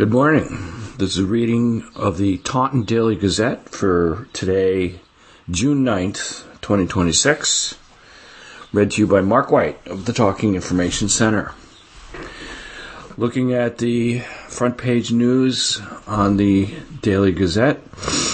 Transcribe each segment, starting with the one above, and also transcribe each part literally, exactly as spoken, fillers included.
Good morning. This is a reading of the Taunton Daily Gazette for today, June ninth, twenty twenty-six. Read to you by Mark White of the Talking Information Center. Looking at the front page news on the Daily Gazette,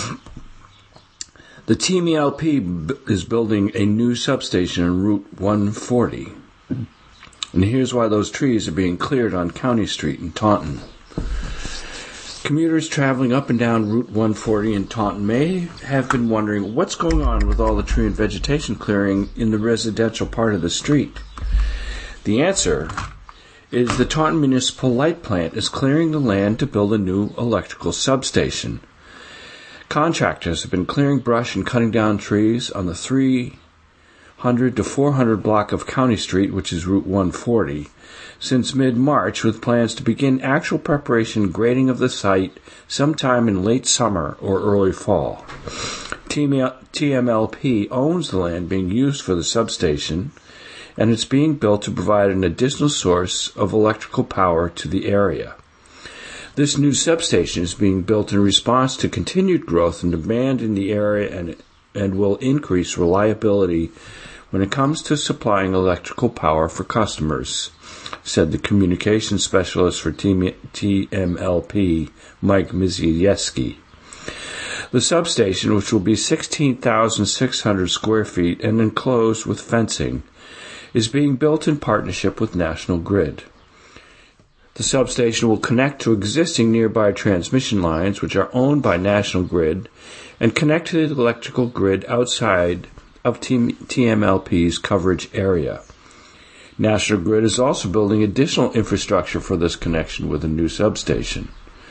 the T M L P is building a new substation on Route one forty. And here's why those trees are being cleared on County Street in Taunton. Commuters traveling up and down Route one forty in Taunton may have been wondering what's going on with all the tree and vegetation clearing in the residential part of the street. The answer is the Taunton Municipal Light Plant is clearing the land to build a new electrical substation. Contractors have been clearing brush and cutting down trees on the three hundred to four hundred block of County Street, which is Route one forty, since mid-March, with plans to begin actual preparation and grading of the site sometime in late summer or early fall. T M L P owns the land being used for the substation, and it's being built to provide an additional source of electrical power to the area. This new substation is being built in response to continued growth and demand in the area and, and will increase reliability when it comes to supplying electrical power for customers, said the communications specialist for T M L P, Mike Mizieski. The substation, which will be sixteen thousand six hundred square feet and enclosed with fencing, is being built in partnership with National Grid. The substation will connect to existing nearby transmission lines, which are owned by National Grid, and connect to the electrical grid outside of T M L P's coverage area. National Grid is also building additional infrastructure for this connection with a new substation.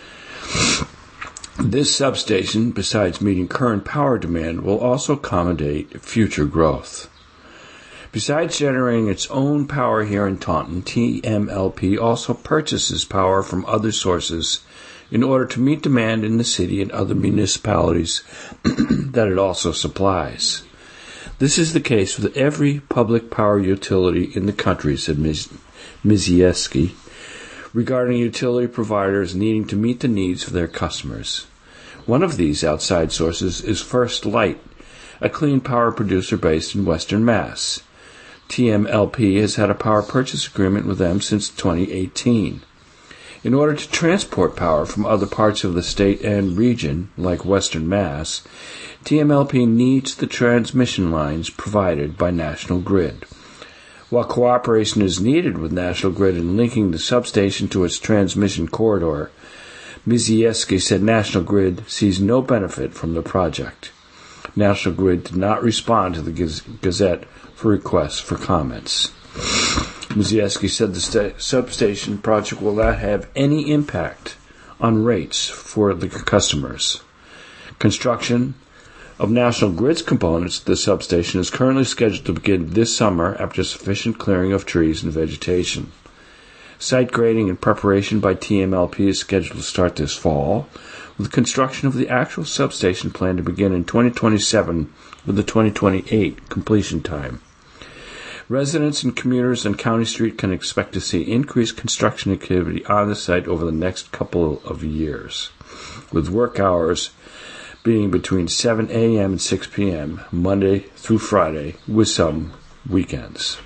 This substation, besides meeting current power demand, will also accommodate future growth. Besides generating its own power here in Taunton, T M L P also purchases power from other sources in order to meet demand in the city and other municipalities that it also supplies. This is the case with every public power utility in the country, said Mizieski, regarding utility providers needing to meet the needs of their customers. One of these outside sources is First Light, a clean power producer based in Western Mass. T M L P has had a power purchase agreement with them since twenty eighteen. In order to transport power from other parts of the state and region, like Western Mass, T M L P needs the transmission lines provided by National Grid. While cooperation is needed with National Grid in linking the substation to its transmission corridor, Mizieski said National Grid sees no benefit from the project. National Grid did not respond to the Gazette for requests for comments. Mizieski said the sta- substation project will not have any impact on rates for the customers. Construction of National Grid's components to the substation is currently scheduled to begin this summer after sufficient clearing of trees and vegetation. Site grading and preparation by T M L P is scheduled to start this fall, with construction of the actual substation planned to begin in twenty twenty-seven with a twenty twenty-eight completion time. Residents and commuters on County Street can expect to see increased construction activity on the site over the next couple of years, with work hours being between seven a.m. and six p.m., Monday through Friday, with some weekends.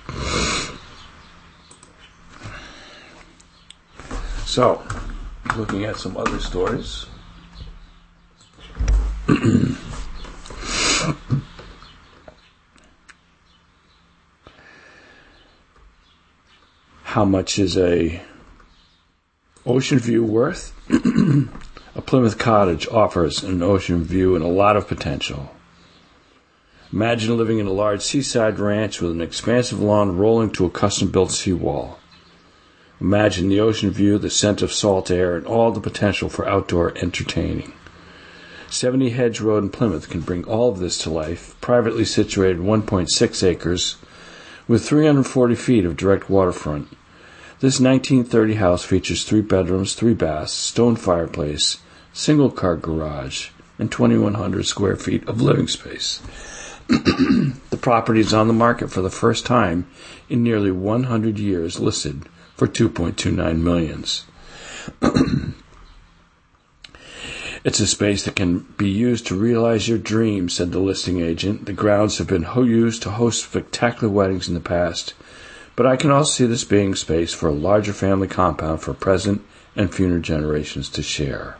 So, looking at some other stories. How much is a ocean view worth? A Plymouth cottage offers an ocean view and a lot of potential. Imagine living in a large seaside ranch with an expansive lawn rolling to a custom-built seawall. Imagine the ocean view, the scent of salt air, and all the potential for outdoor entertaining. seventy Hedge Road in Plymouth can bring all of this to life, privately situated one point six acres, with three hundred forty feet of direct waterfront. This nineteen thirty house features three bedrooms, three baths, stone fireplace, single-car garage, and twenty-one hundred square feet of living space. The property is on the market for the first time in nearly one hundred years, listed for two point two nine million dollars. It's a space that can be used to realize your dreams, said the listing agent. The grounds have been used to host spectacular weddings in the past, but I can also see this being space for a larger family compound for present and future generations to share.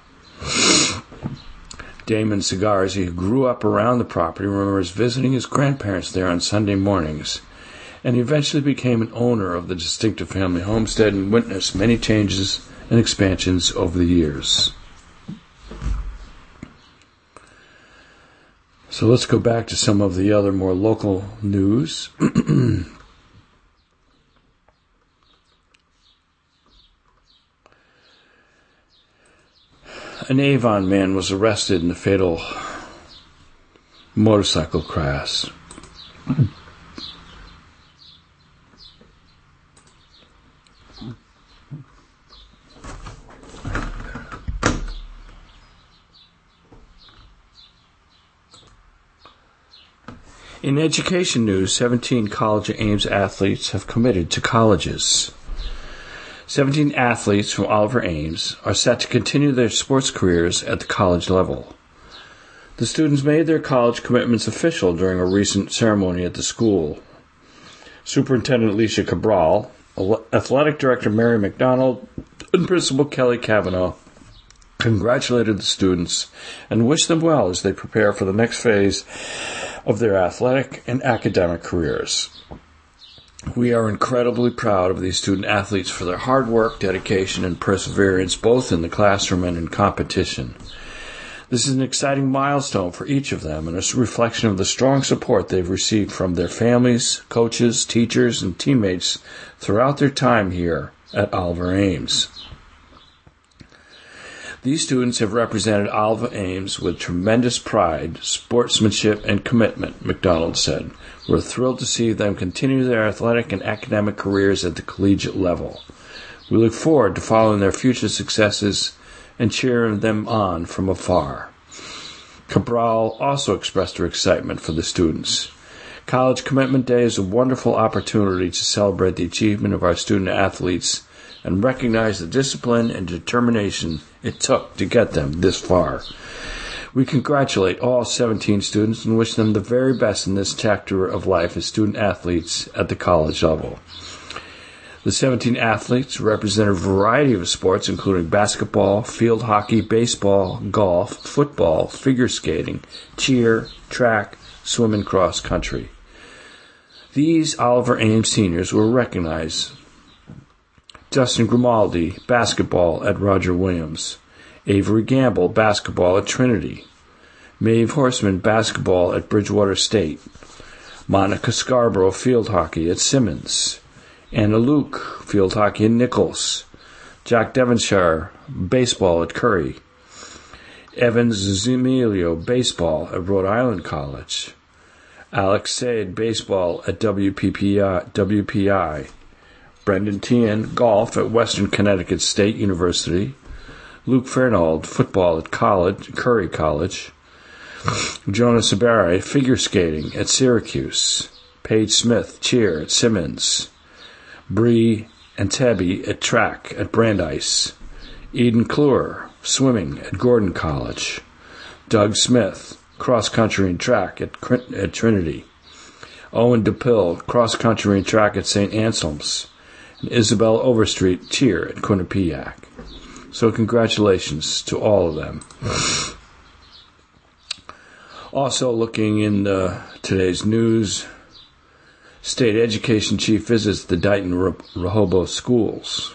Damon Cigarzi, who grew up around the property, remembers visiting his grandparents there on Sunday mornings, and he eventually became an owner of the distinctive family homestead and witnessed many changes and expansions over the years. So let's go back to some of the other more local news. An Avon man was arrested in the fatal motorcycle crash. In education news, seventeen College of Ames athletes have committed to colleges. seventeen athletes from Oliver Ames are set to continue their sports careers at the college level. The students made their college commitments official during a recent ceremony at the school. Superintendent Alicia Cabral, Athletic Director Mary McDonald, and Principal Kelly Cavanaugh congratulated the students and wished them well as they prepare for the next phase of their athletic and academic careers. We are incredibly proud of these student athletes for their hard work, dedication, and perseverance, both in the classroom and in competition. This is an exciting milestone for each of them and a reflection of the strong support they've received from their families, coaches, teachers, and teammates throughout their time here at Oliver Ames. These students have represented Oliver Ames with tremendous pride, sportsmanship, and commitment, McDonald said. We're thrilled to see them continue their athletic and academic careers at the collegiate level. We look forward to following their future successes and cheering them on from afar. Cabral also expressed her excitement for the students. College Commitment Day is a wonderful opportunity to celebrate the achievement of our student athletes and recognize the discipline and determination it took to get them this far. We congratulate all seventeen students and wish them the very best in this chapter of life as student athletes at the college level. The seventeen athletes represent a variety of sports, including basketball, field hockey, baseball, golf, football, figure skating, cheer, track, swim, and cross country. These Oliver Ames seniors were recognized: Justin Grimaldi, basketball at Roger Williams; Avery Gamble, basketball at Trinity; Maeve Horseman, basketball at Bridgewater State; Monica Scarborough, field hockey at Simmons; Anna Luke, field hockey at Nichols; Jack Devonshire, baseball at Curry; Evan Zemilio, baseball at Rhode Island College; Alex Sade, baseball at W P P I; W P I; Brendan Tian, golf at Western Connecticut State University; Luke Fernald, football at college, Curry College; Jonas Sabari, figure skating at Syracuse; Paige Smith, cheer at Simmons; Bree Antebby at track at Brandeis; Eden Kluwer, swimming at Gordon College; Doug Smith, cross country and track at, at Trinity; Owen DePill, cross country and track at Saint Anselm's; and Isabel Overstreet, cheer at Quinnipiac. So congratulations to all of them. Also looking in uh, today's news, State Education Chief visits the Dighton Rehoboth schools.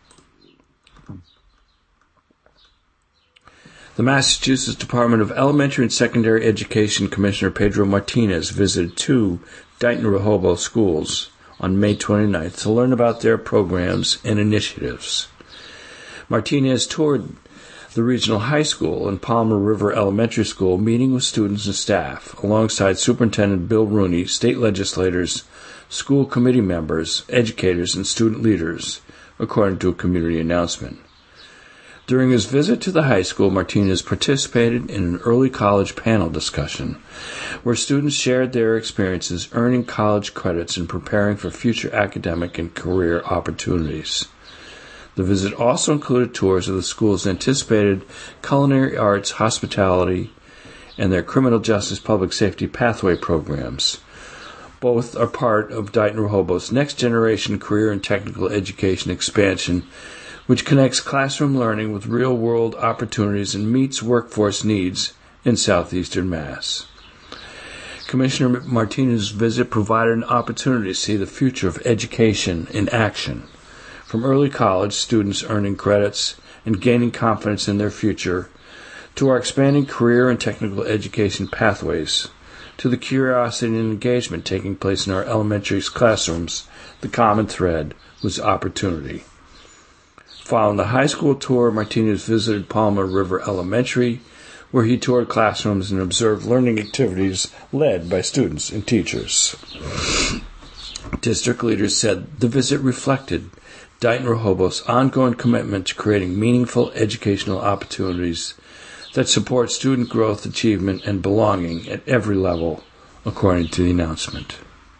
The Massachusetts Department of Elementary and Secondary Education Commissioner Pedro Martinez visited two Dighton Rehoboth schools on May twenty-ninth to learn about their programs and initiatives. Martinez toured the regional high school and Palmer River Elementary School, meeting with students and staff, alongside Superintendent Bill Rooney, state legislators, school committee members, educators, and student leaders, according to a community announcement. During his visit to the high school, Martinez participated in an early college panel discussion where students shared their experiences earning college credits and preparing for future academic and career opportunities. The visit also included tours of the school's anticipated culinary arts, hospitality, and their criminal justice public safety pathway programs. Both are part of Dighton-Rehoboth's next-generation career and technical education expansion, which connects classroom learning with real-world opportunities and meets workforce needs in southeastern Mass. Commissioner Martinez's visit provided an opportunity to see the future of education in action, from early college students earning credits and gaining confidence in their future, to our expanding career and technical education pathways, to the curiosity and engagement taking place in our elementary classrooms. The common thread was opportunity. Following the high school tour, Martinez visited Palmer River Elementary, where he toured classrooms and observed learning activities led by students and teachers. District leaders said the visit reflected Dighton-Rehoboth's ongoing commitment to creating meaningful educational opportunities that support student growth, achievement, and belonging at every level, according to the announcement.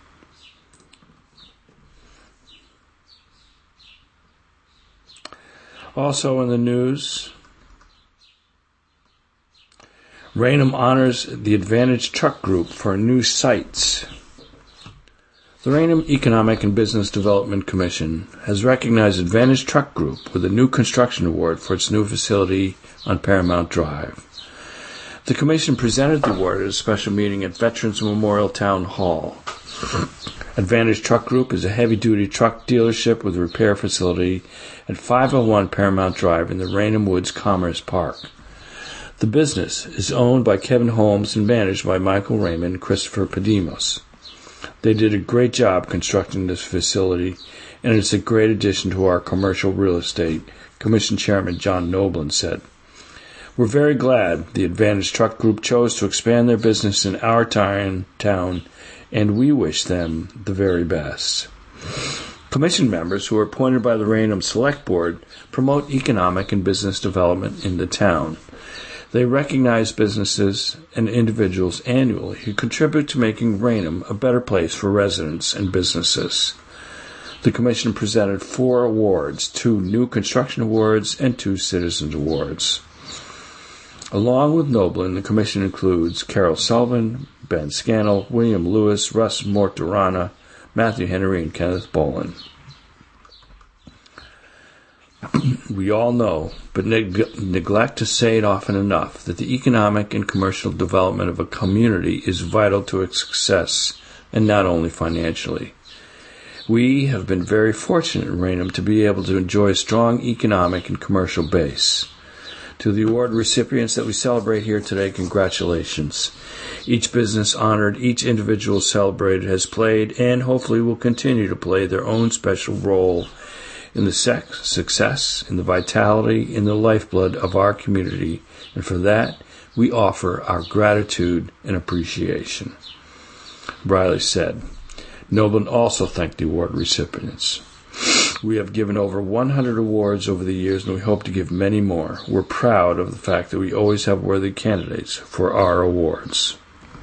Also in the news, Raynham honors the Advantage Truck Group for new sites. The Raynham Economic and Business Development Commission has recognized Advantage Truck Group with a new construction award for its new facility on Paramount Drive. The Commission presented the award at a special meeting at Veterans Memorial Town Hall. Advantage Truck Group is a heavy-duty truck dealership with a repair facility at five oh one Paramount Drive in the Raynham Woods Commerce Park. The business is owned by Kevin Holmes and managed by Michael Raymond and Christopher Padimos. They did a great job constructing this facility, and it's a great addition to our commercial real estate, Commission Chairman John Noblin said. We're very glad the Advantage Truck Group chose to expand their business in our town, and we wish them the very best. Commission members who are appointed by the Raynham Select Board promote economic and business development in the town. They recognize businesses and individuals annually who contribute to making Raynham a better place for residents and businesses. The Commission presented four awards, two new construction awards and two citizens awards. Along with Noblin, the Commission includes Carol Sullivan, Ben Scannell, William Lewis, Russ Mortarana, Matthew Henry, and Kenneth Bolin. We all know, but neg- neglect to say it often enough, that the economic and commercial development of a community is vital to its success, and not only financially. We have been very fortunate in Raynham to be able to enjoy a strong economic and commercial base. To the award recipients that we celebrate here today, congratulations. Each business honored, each individual celebrated has played, and hopefully will continue to play, their own special role in the sex, success, in the vitality, in the lifeblood of our community, and for that we offer our gratitude and appreciation. Briley said. Noblin also thanked the award recipients. We have given over one hundred awards over the years, and we hope to give many more. We're proud of the fact that we always have worthy candidates for our awards.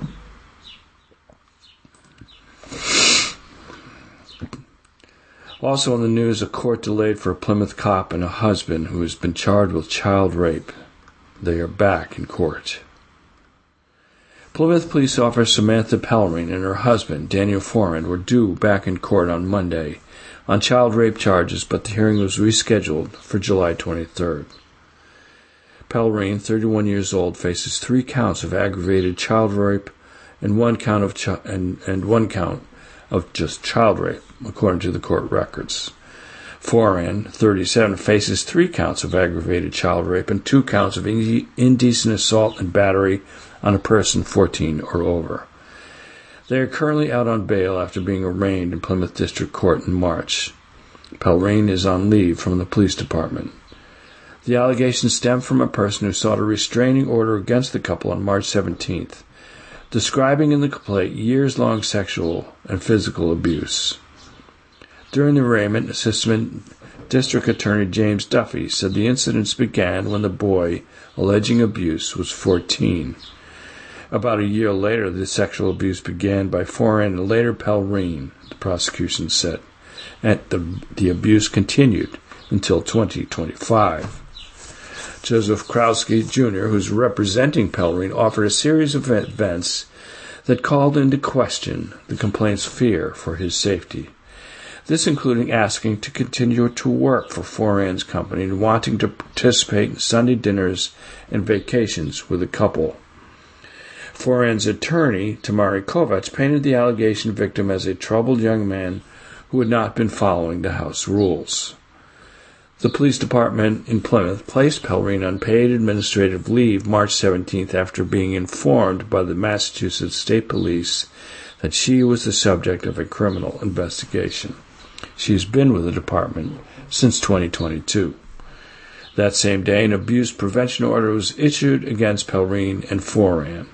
Also in the news, a court delayed for a Plymouth cop and a husband who has been charged with child rape. They are back in court. Plymouth police officer Samantha Pellerine and her husband, Daniel Foran, were due back in court on Monday on child rape charges, but the hearing was rescheduled for July twenty-third. Pellerine, thirty-one years old, faces three counts of aggravated child rape and one count of chi- and, and one count of just child rape, according to the court records. Foran, thirty-seven, faces three counts of aggravated child rape and two counts of indecent assault and battery on a person fourteen or over. They are currently out on bail after being arraigned in Plymouth District Court in March. Pellerine is on leave from the police department. The allegations stem from a person who sought a restraining order against the couple on March seventeenth, describing in the complaint years-long sexual and physical abuse. During the arraignment, Assistant District Attorney James Duffy said the incidents began when the boy alleging abuse was fourteen. About a year later, the sexual abuse began by Foran and later Pellerine, the prosecution said. And the, the abuse continued until twenty twenty-five. Joseph Krowski, Junior, who's representing Pellerine, offered a series of events that called into question the complaint's fear for his safety. This including asking to continue to work for Foran's company and wanting to participate in Sunday dinners and vacations with the couple. Foran's attorney, Tamari Kovacs, painted the allegation victim as a troubled young man who had not been following the house rules. The police department in Plymouth placed Pellerine on paid administrative leave March seventeenth after being informed by the Massachusetts State Police that she was the subject of a criminal investigation. She has been with the department since twenty twenty-two. That same day, an abuse prevention order was issued against Pellerine and Foran.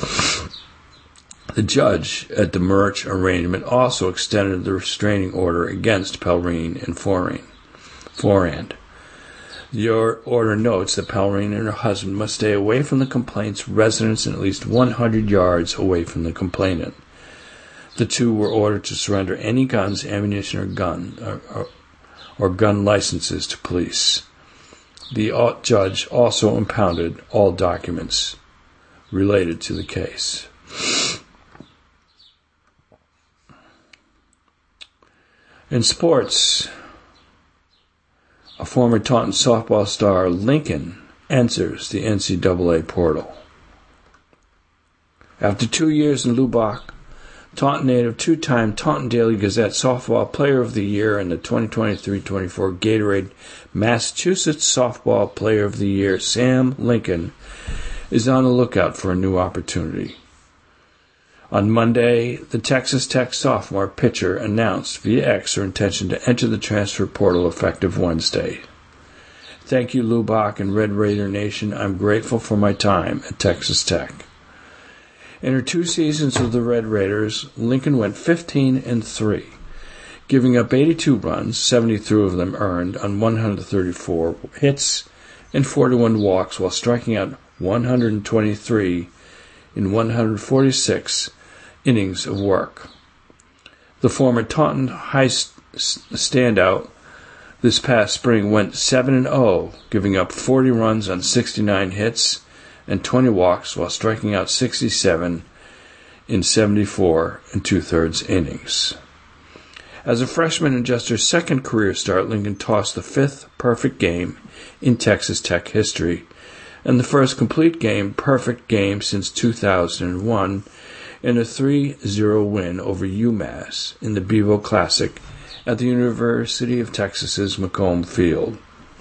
The judge at the Murch arraignment also extended the restraining order against Pellerine and Foran. Forand. The order notes that Pellerine and her husband must stay away from the complainant's residence and at least one hundred yards away from the complainant. The two were ordered to surrender any guns, ammunition, or gun or, or, or gun licenses to police. The judge also impounded all documents related to the case. In sports, a former Taunton softball star, Lincoln, enters the N C double A portal. After two years in Lubbock, Taunton native two-time Taunton Daily Gazette Softball Player of the Year and the twenty twenty-three twenty-four Gatorade Massachusetts Softball Player of the Year, Sam Lincoln, is on the lookout for a new opportunity. On Monday, the Texas Tech sophomore pitcher announced via X her intention to enter the transfer portal effective Wednesday. Thank you, Lubbock and Red Raider Nation. I'm grateful for my time at Texas Tech. In her two seasons with the Red Raiders, Lincoln went fifteen and three, giving up eighty-two runs, seventy-three of them earned, on one hundred thirty-four hits and forty-one walks, while striking out one hundred twenty-three in one hundred forty-six innings of work. The former Taunton High standout this past spring went seven and oh, giving up forty runs on sixty-nine hits and twenty walks while striking out sixty-seven in seventy-four and two-thirds innings. As a freshman in just her second career start, Lincoln tossed the fifth perfect game in Texas Tech history and the first complete game, perfect game since two thousand one in a three zero win over UMass in the Bevo Classic at the University of Texas's McComb Field.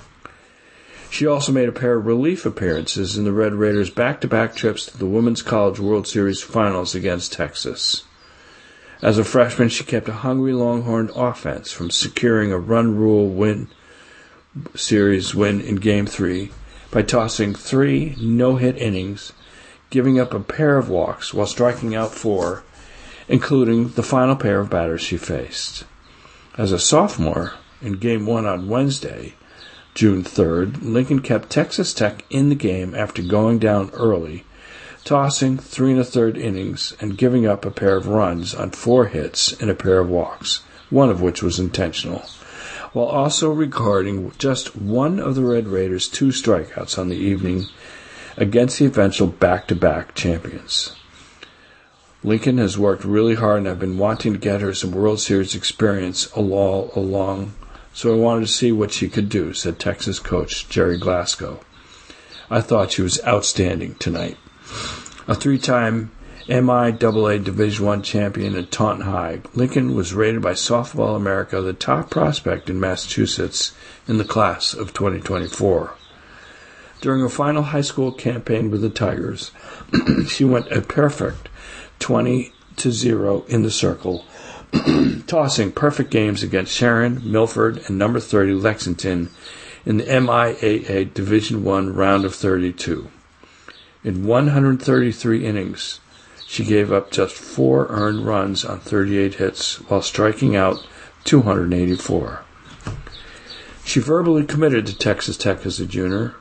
She also made a pair of relief appearances in the Red Raiders' back-to-back trips to the Women's College World Series Finals against Texas. As a freshman, she kept a hungry Longhorn offense from securing a run rule win series win in Game three by tossing three no-hit innings, giving up a pair of walks while striking out four, including the final pair of batters she faced. As a sophomore, in Game one on Wednesday, June third, Lincoln kept Texas Tech in the game after going down early, tossing three and a third innings and giving up a pair of runs on four hits and a pair of walks, one of which was intentional, while also recording just one of the Red Raiders' two strikeouts on the evening against the eventual back-to-back champions. Lincoln has worked really hard, and I've been wanting to get her some World Series experience all along, so I wanted to see what she could do, said Texas coach Jerry Glasgow. I thought she was outstanding tonight. A three-time M I double A Division I champion at Taunton High, Lincoln was rated by Softball America the top prospect in Massachusetts in the class of twenty twenty-four. During her final high school campaign with the Tigers, she went a perfect twenty to zero in the circle, tossing perfect games against Sharon, Milford, and number thirty Lexington in the M I A A Division I round of thirty-two. In one hundred thirty-three innings, she gave up just four earned runs on thirty-eight hits while striking out two hundred eighty-four. She verbally committed to Texas Tech as a junior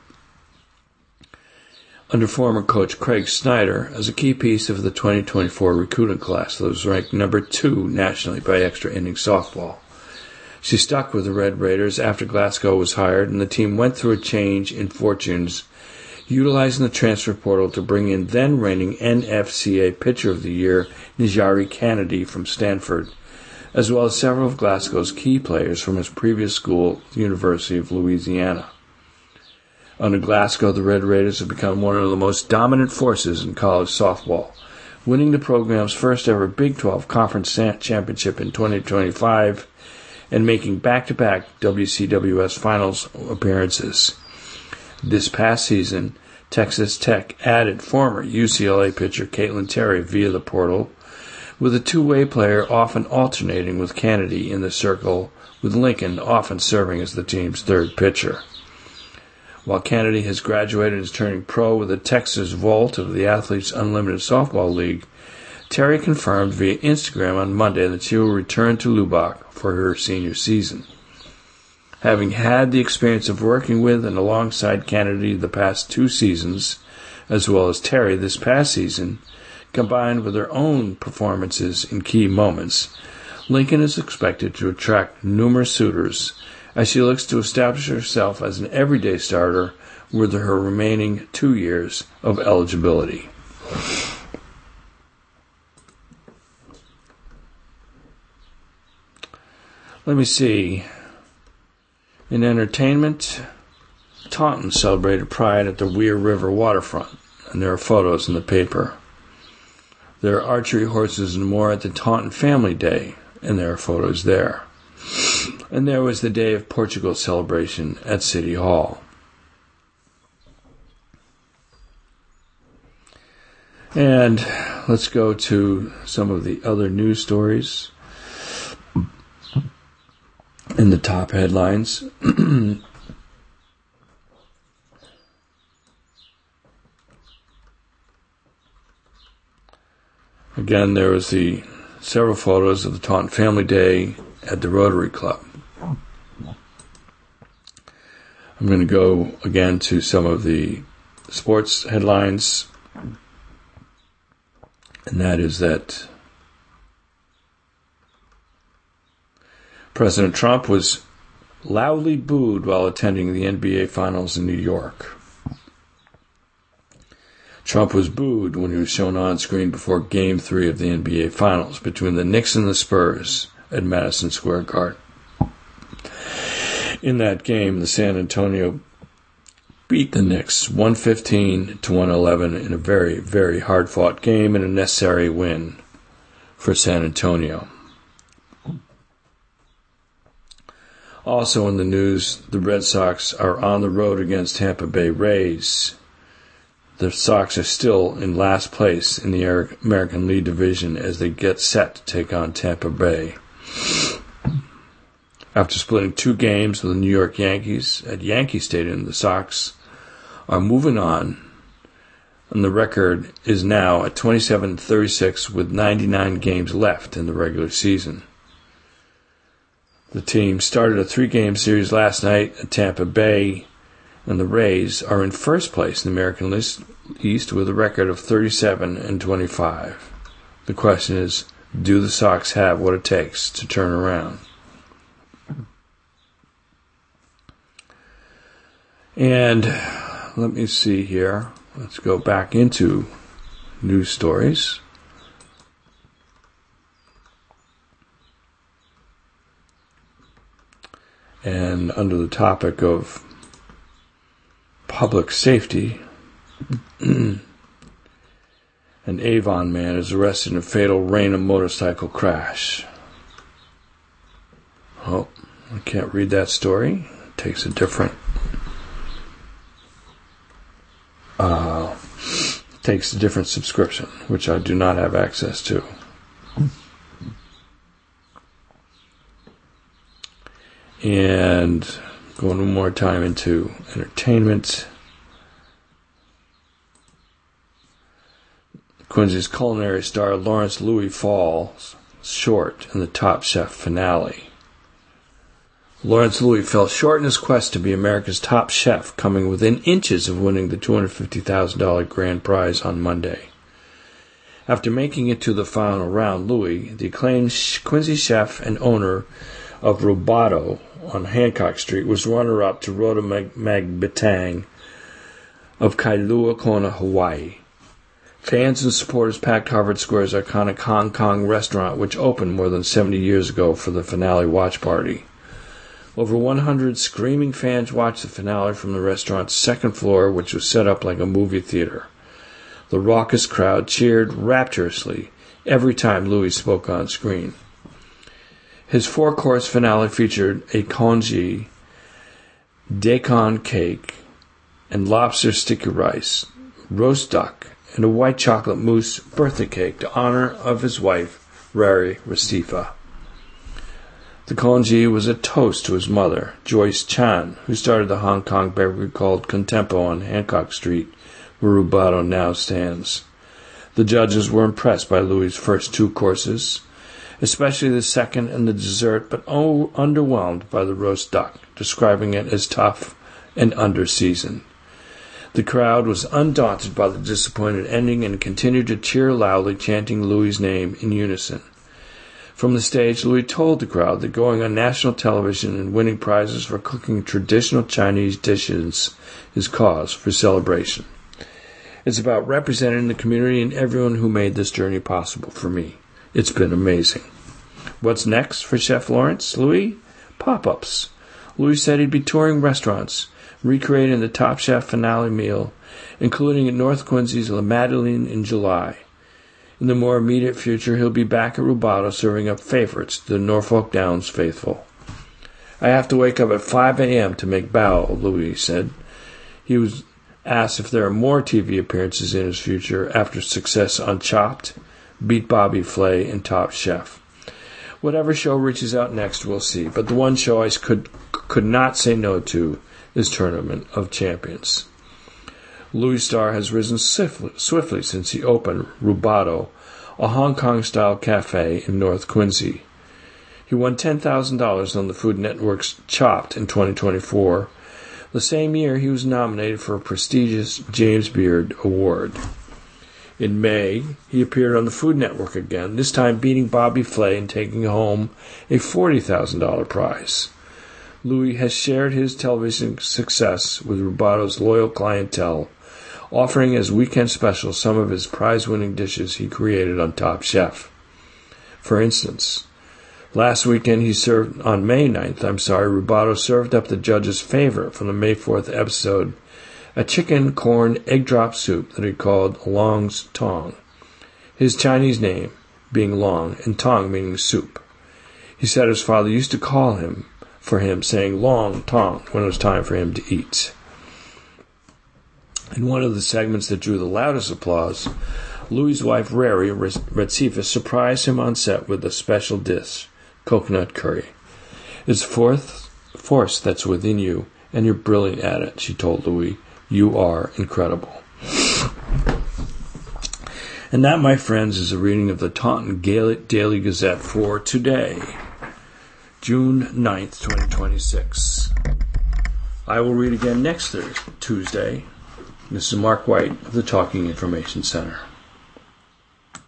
under former coach Craig Snyder as a key piece of the twenty twenty-four recruiting class that was ranked number two nationally by extra inning softball. She stuck with the Red Raiders after Glasgow was hired, and the team went through a change in fortunes, utilizing the transfer portal to bring in then-reigning N F C A Pitcher of the Year Nijari Kennedy from Stanford, as well as several of Glasgow's key players from his previous school, the University of Louisiana. Under Glasgow, the Red Raiders have become one of the most dominant forces in college softball, winning the program's first ever Big twelve Conference Championship in twenty twenty-five and making back-to-back W C W S Finals appearances. This past season, Texas Tech added former U C L A pitcher Caitlin Terry via the portal, with a two-way player often alternating with Kennedy in the circle, with Lincoln often serving as the team's third pitcher. While Kennedy has graduated and is turning pro with the Texas Vault of the Athletes Unlimited Softball League, Terry confirmed via Instagram on Monday that she will return to Lubbock for her senior season. Having had the experience of working with and alongside Kennedy the past two seasons, as well as Terry this past season, combined with her own performances in key moments, Lincoln is expected to attract numerous suitors as she looks to establish herself as an everyday starter with her remaining two years of eligibility. Let me see. In entertainment, Taunton celebrated Pride at the Weir River waterfront, and there are photos in the paper. There are archery, horses, and more at the Taunton Family Day, and there are photos there. And there was the Day of Portugal celebration at City Hall. And let's go to some of the other news stories in the top headlines. Again, there was the several photos of the Taunton Family Day at the Rotary Club. I'm going to go again to some of the sports headlines, and that is that President Trump was loudly booed while attending the N B A Finals in New York. Trump was booed when he was shown on screen before Game three of the N B A Finals between the Knicks and the Spurs at Madison Square Garden. In that game, the San Antonio beat the Knicks one fifteen to one eleven in a very, very hard-fought game and a necessary win for San Antonio. Also in the news, the Red Sox are on the road against Tampa Bay Rays. The Sox are still in last place in the American League Division as they get set to take on Tampa Bay. After splitting two games with the New York Yankees at Yankee Stadium, the Sox are moving on, and the record is now at twenty-seven thirty-six with ninety-nine games left in the regular season. The team started a three-game series last night at Tampa Bay, and the Rays are in first place in the American East with a record of thirty-seven and twenty-five. The question is, do the Sox have what it takes to turn around? And let me see here. Let's go back into news stories. And under the topic of public safety, an Avon man is arrested in a fatal Raynham motorcycle crash. Oh, I can't read that story. It takes a different uh, takes a different subscription, which I do not have access to. And going one more time into entertainment. Quincy's culinary star Laurence Louis falls short in the Top Chef finale. Laurence Louis fell short in his quest to be America's top chef, coming within inches of winning the two hundred fifty thousand dollars grand prize on Monday. After making it to the final round, Louis, the acclaimed Quincy chef and owner of Rubato on Hancock Street was runner-up to Rota Magbetang of Kailua Kona, Hawaii. Fans and supporters packed Harvard Square's iconic Hong Kong restaurant, which opened more than seventy years ago for the finale watch party. Over one hundred screaming fans watched the finale from the restaurant's second floor, which was set up like a movie theater. The raucous crowd cheered rapturously every time Louis spoke on screen. His four-course finale featured a congee, daikon cake, and lobster sticky rice, roast duck, and a white chocolate mousse birthday cake to honor of his wife, Rari Restifa. The congee was a toast to his mother, Joyce Chan, who started the Hong Kong bakery called Contempo on Hancock Street, where Rubato now stands. The judges were impressed by Louis' first two courses, especially the second and the dessert, but oh, underwhelmed by the roast duck, describing it as tough and under-seasoned. The crowd was undaunted by the disappointed ending and continued to cheer loudly, chanting Louis' name in unison. From the stage, Louis told the crowd that going on national television and winning prizes for cooking traditional Chinese dishes is cause for celebration. It's about representing the community and everyone who made this journey possible for me. It's been amazing. What's next for Chef Lawrence Louis? Pop-ups. Louis said he'd be touring restaurants, recreating the Top Chef finale meal, including at North Quincy's La Madeleine in July. In the more immediate future, he'll be back at Rubato serving up favorites to the Norfolk Downs faithful. I have to wake up at five a.m. to make bao, Louis said. He was asked if there are more T V appearances in his future after success on Chopped, Beat Bobby Flay, and Top Chef. Whatever show reaches out next, we'll see. But the one show I could, could not say no to is Tournament of Champions. Louis' star has risen swiftly, swiftly since he opened Rubato, a Hong Kong-style cafe in North Quincy. He won ten thousand dollars on the Food Network's Chopped in twenty twenty-four. The same year, he was nominated for a prestigious James Beard Award. In May, he appeared on the Food Network again, this time beating Bobby Flay and taking home a forty thousand dollars prize. Louis has shared his television success with Rubato's loyal clientele, offering as weekend specials some of his prize-winning dishes he created on Top Chef. For instance, last weekend he served, on May ninth, I'm sorry, Rubato served up the judge's favorite from the May fourth episode, a chicken corn egg drop soup that he called Long's Tong, his Chinese name being Long and Tong meaning soup. He said his father used to call him for him, saying Long Tong when it was time for him to eat. In one of the segments that drew the loudest applause, Louis' wife Rari Restifa surprised him on set with a special dish, coconut curry. It's fourth force that's within you, and you're brilliant at it, she told Louis. You are incredible. And that, my friends, is a reading of the Taunton Daily Gazette for today, June ninth, twenty twenty-six. I will read again next Thursday, Tuesday. This is Mark White of the Talking Information Center.